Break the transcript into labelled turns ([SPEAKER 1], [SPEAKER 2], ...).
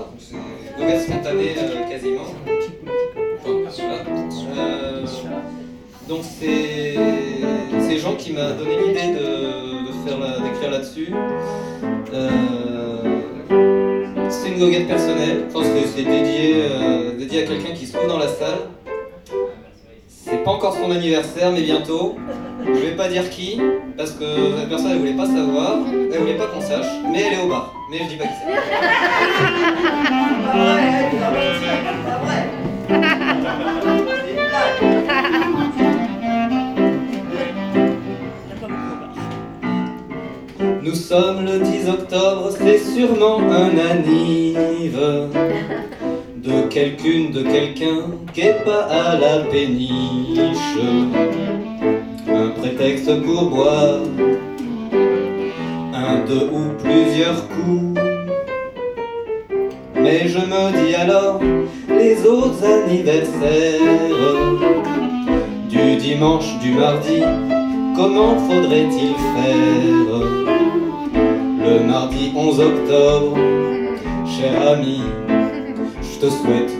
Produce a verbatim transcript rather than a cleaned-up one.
[SPEAKER 1] c'est goguette spontanée euh, quasiment. Enfin, voilà. Euh, donc c'est c'est Jean qui m'a donné l'idée de, de faire la, d'écrire là-dessus. Euh, c'est une goguette personnelle. Je pense que c'est dédié, euh, dédié à quelqu'un qui se trouve dans la salle. C'est pas encore son anniversaire, mais bientôt. Je vais pas dire qui, parce que cette personne elle voulait pas savoir, elle voulait pas qu'on sache, mais elle est au bar. Mais je dis pas qui c'est. Nous sommes le dix octobre, c'est sûrement un anniv de quelqu'une, de quelqu'un qui est pas à la péniche. Un prétexte pour boire un, deux ou plusieurs coups. Mais je me dis alors, les autres anniversaires du dimanche, du mardi, comment faudrait-il faire? Le mardi onze octobre, cher ami, je te souhaite